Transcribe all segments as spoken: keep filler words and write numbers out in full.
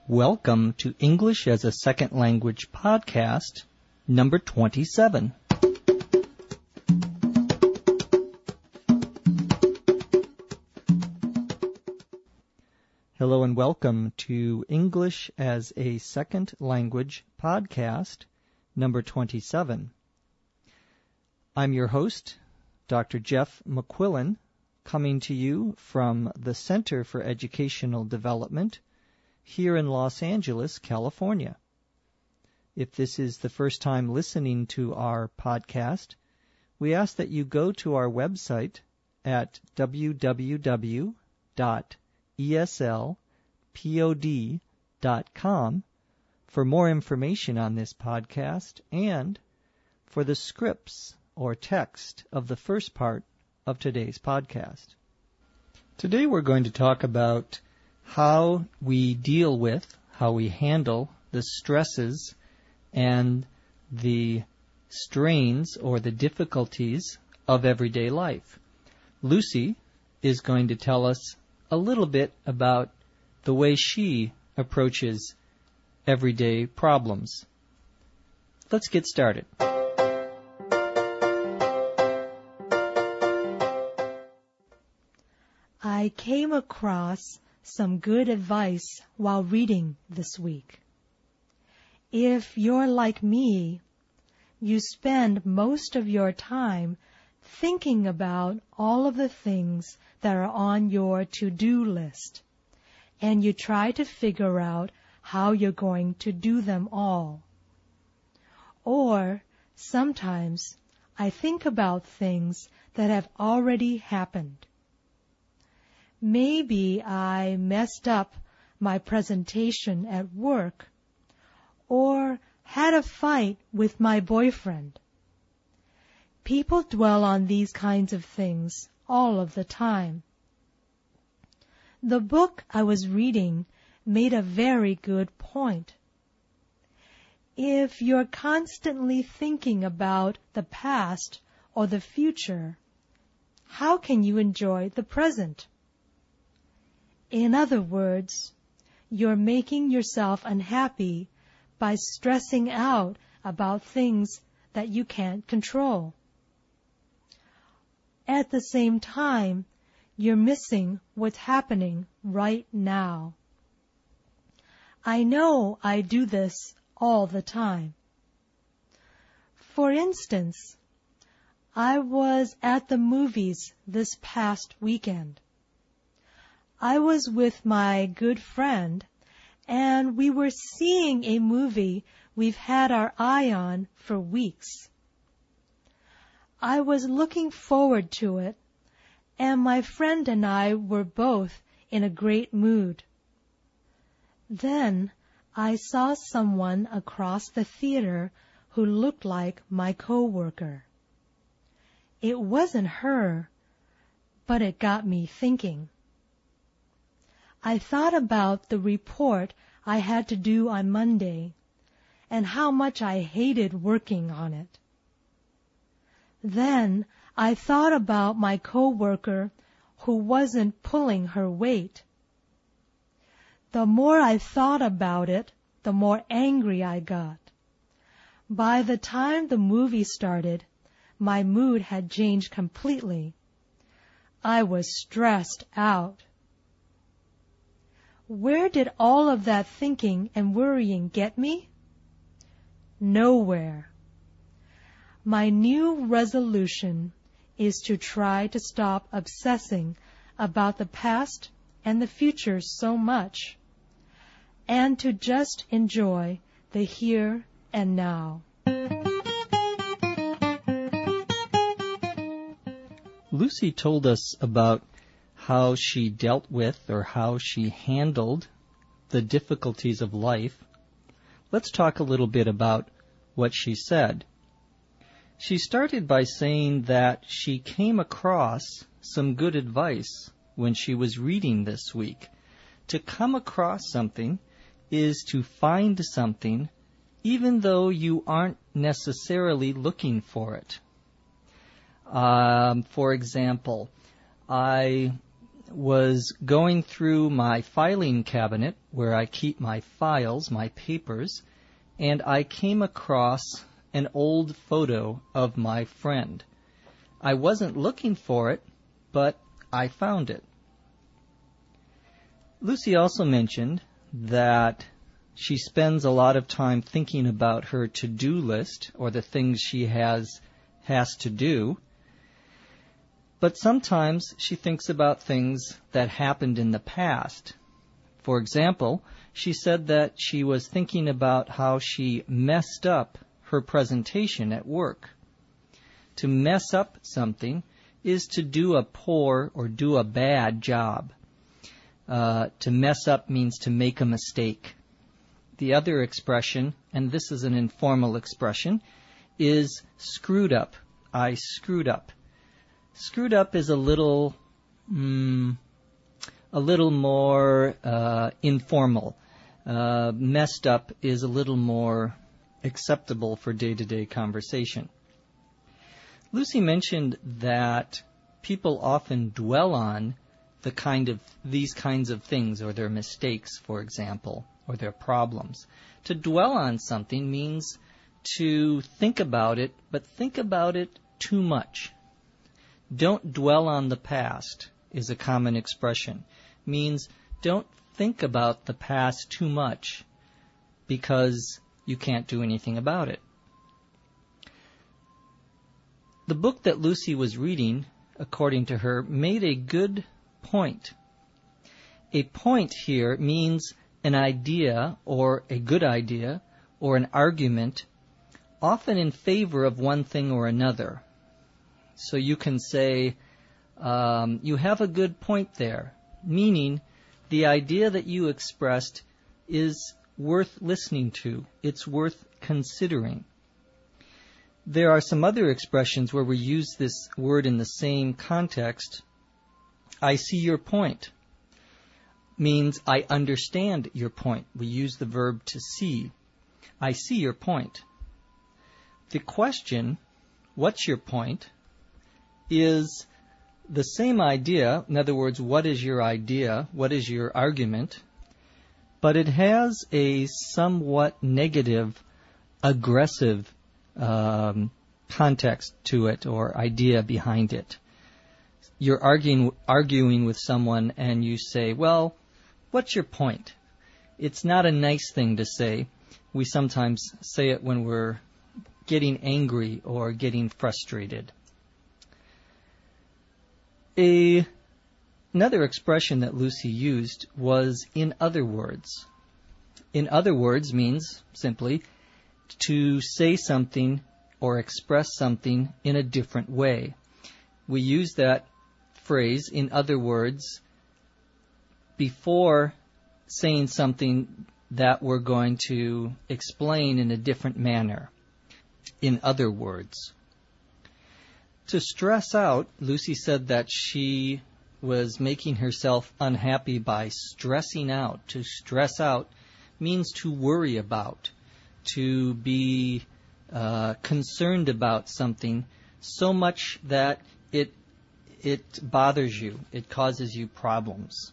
Welcome to English as a Second Language podcast, number twenty-seven. Hello and welcome to English as a Second Language podcast, number twenty-seven. I'm your host, Doctor Jeff McQuillan, coming to you from the Center for Educational Development here in Los Angeles, California. If this is the first time listening to our podcast, we ask that you go to our website at w w w dot e s l pod dot com for more information on this podcast and for the scripts or text of the first part of today's podcast. Today we're going to talk about how we deal with, how we handle the stresses and the strains or the difficulties of everyday life. Lucy is going to tell us a little bit about the way she approaches everyday problems. Let's get started. I came across some good advice while reading this week. If you're like me, you spend most of your time thinking about all of the things that are on your to-do list, and you try to figure out how you're going to do them all. Or sometimes I think about things that have already happened. Maybe I messed up my presentation at work or had a fight with my boyfriend. People dwell on these kinds of things all of the time. The book I was reading made a very good point. If you're constantly thinking about the past or the future, how can you enjoy the present? In other words, you're making yourself unhappy by stressing out about things that you can't control. At the same time, you're missing what's happening right now. I know I do this all the time. For instance, I was at the movies this past weekend. I was with my good friend, and we were seeing a movie we've had our eye on for weeks. I was looking forward to it, and my friend and I were both in a great mood. Then I saw someone across the theater who looked like my coworker. It wasn't her, but it got me thinking. I thought about the report I had to do on Monday and how much I hated working on it. Then I thought about my coworker who wasn't pulling her weight. The more I thought about it, the more angry I got. By the time the movie started, my mood had changed completely. I was stressed out. Where did all of that thinking and worrying get me? Nowhere. My new resolution is to try to stop obsessing about the past and the future so much, and to just enjoy the here and now. Lucy told us about how she dealt with or how she handled the difficulties of life. Let's talk a little bit about what she said. She started by saying that she came across some good advice when she was reading this week. To come across something is to find something even though you aren't necessarily looking for it. Um, for example, I was going through my filing cabinet where I keep my files, my papers, and I came across an old photo of my friend. I wasn't looking for it, but I found it. Lucy also mentioned that she spends a lot of time thinking about her to-do list or the things she has has to do. But sometimes she thinks about things that happened in the past. For example, she said that she was thinking about how she messed up her presentation at work. To mess up something is to do a poor or do a bad job. Uh, to mess up means to make a mistake. The other expression, and this is an informal expression, is screwed up. I screwed up. Screwed up is a little, mm, a little more uh, informal. Uh, messed up is a little more acceptable for day-to-day conversation. Lucy mentioned that people often dwell on the kind of these kinds of things, or their mistakes, for example, or their problems. To dwell on something means to think about it, but think about it too much. Don't dwell on the past is a common expression. Means don't think about the past too much because you can't do anything about it. The book that Lucy was reading, according to her, made a good point. A point here means an idea or a good idea or an argument, often in favor of one thing or another. So you can say, um, you have a good point there, meaning the idea that you expressed is worth listening to. It's worth considering. There are some other expressions where we use this word in the same context. I see your point means I understand your point. We use the verb to see. I see your point. The question, what's your point, is the same idea. In other words, what is your idea? What is your argument? But it has a somewhat negative, aggressive um, context to it or idea behind it. You're arguing, arguing with someone and you say, well, what's your point? It's not a nice thing to say. We sometimes say it when we're getting angry or getting frustrated. A, another expression that Lucy used was in other words. In other words means simply to say something or express something in a different way. We use that phrase, in other words, before saying something that we're going to explain in a different manner. In other words. To stress out, Lucy said that she was making herself unhappy by stressing out. To stress out means to worry about, to be uh, concerned about something so much that it it bothers you, it causes you problems.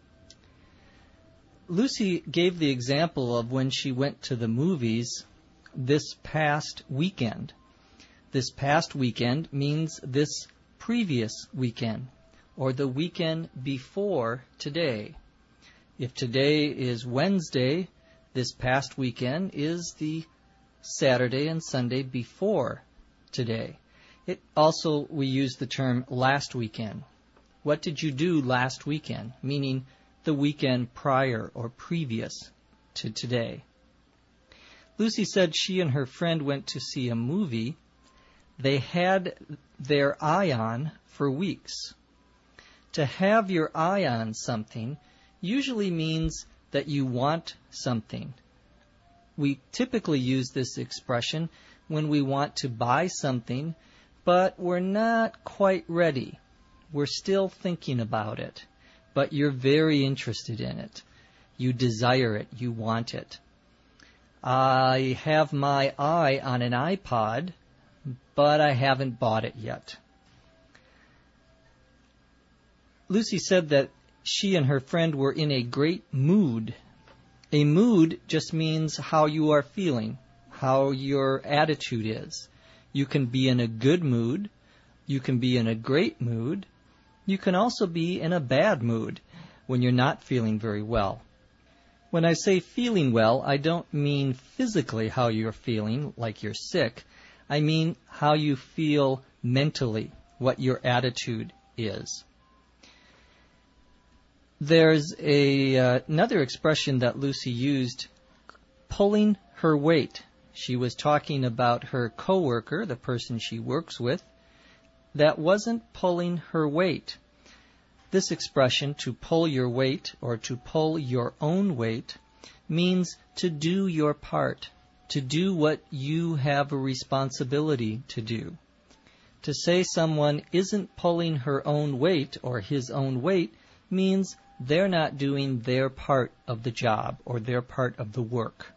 Lucy gave the example of when she went to the movies this past weekend. This past weekend means this previous weekend, or the weekend before today. If today is Wednesday, this past weekend is the Saturday and Sunday before today. It also, we use the term last weekend. What did you do last weekend? Meaning the weekend prior or previous to today. Lucy said she and her friend went to see a movie they had their eye on for weeks. To have your eye on something usually means that you want something. We typically use this expression when we want to buy something, but we're not quite ready. We're still thinking about it, but you're very interested in it. You desire it. You want it. I have my eye on an iPod, but I haven't bought it yet. Lucy said that she and her friend were in a great mood. A mood just means how you are feeling, how your attitude is. You can be in a good mood. You can be in a great mood. You can also be in a bad mood when you're not feeling very well. When I say feeling well, I don't mean physically how you're feeling, like you're sick. I mean how you feel mentally, what your attitude is. There's a, uh, another expression that Lucy used, pulling her weight. She was talking about her coworker, the person she works with, that wasn't pulling her weight. This expression, to pull your weight or to pull your own weight, means to do your part, to do what you have a responsibility to do. To say someone isn't pulling her own weight or his own weight means they're not doing their part of the job or their part of the work.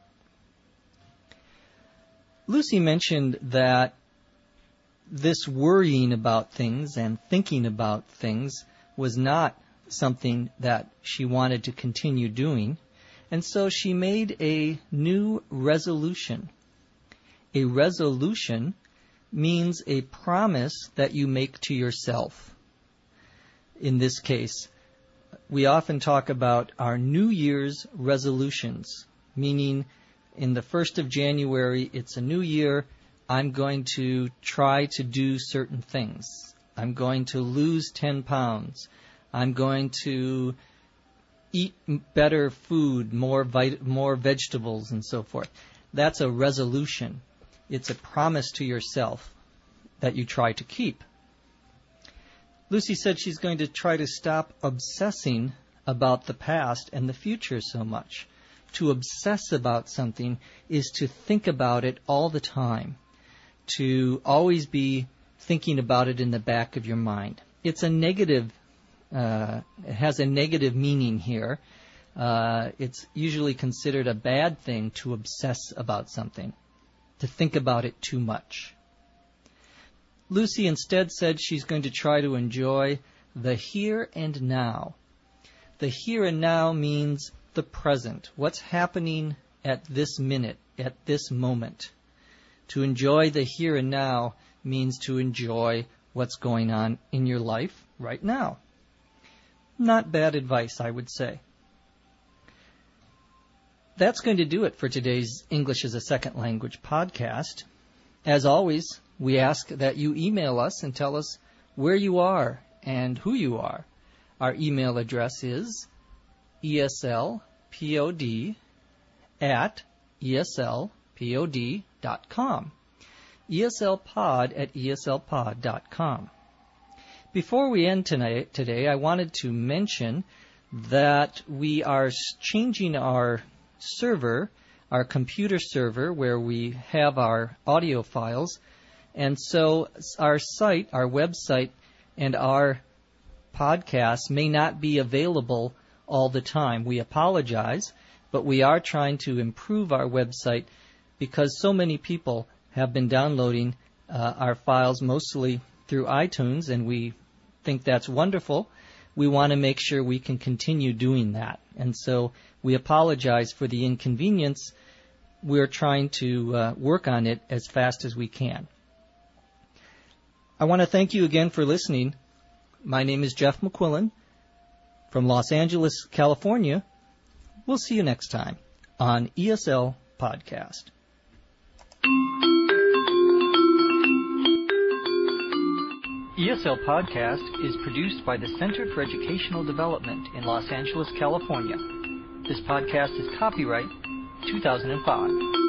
Lucy mentioned that this worrying about things and thinking about things was not something that she wanted to continue doing, and so she made a new resolution. A resolution means a promise that you make to yourself. In this case, we often talk about our New Year's resolutions, meaning in the first of January, it's a new year, I'm going to try to do certain things. I'm going to lose ten pounds. I'm going to eat better food, more vit- more vegetables, and so forth. That's a resolution. It's a promise to yourself that you try to keep. Lucy said she's going to try to stop obsessing about the past and the future so much. To obsess about something is to think about it all the time, to always be thinking about it in the back of your mind. It's a negative, uh, it has a negative meaning here. Uh, it's usually considered a bad thing to obsess about something, to think about it too much. Lucy instead said she's going to try to enjoy the here and now. The here and now means the present, what's happening at this minute, at this moment. To enjoy the here and now means to enjoy what's going on in your life right now. Not bad advice, I would say. That's going to do it for today's English as a Second Language podcast. As always, we ask that you email us and tell us where you are and who you are. Our email address is eslpod at eslpod dot com. eslpod at eslpod dot com. Before we end tonight, today, I wanted to mention that we are changing our server, our computer server, where we have our audio files. And so our site, our website, and our podcasts may not be available all the time. We apologize, but we are trying to improve our website because so many people have been downloading uh, our files mostly through iTunes, and we think that's wonderful. We want to make sure we can continue doing that. And so we apologize for the inconvenience. We're trying to uh, work on it as fast as we can. I want to thank you again for listening. My name is Jeff McQuillan from Los Angeles, California. We'll see you next time on E S L Podcast. E S L Podcast is produced by the Center for Educational Development in Los Angeles, California. This podcast is copyright two thousand five.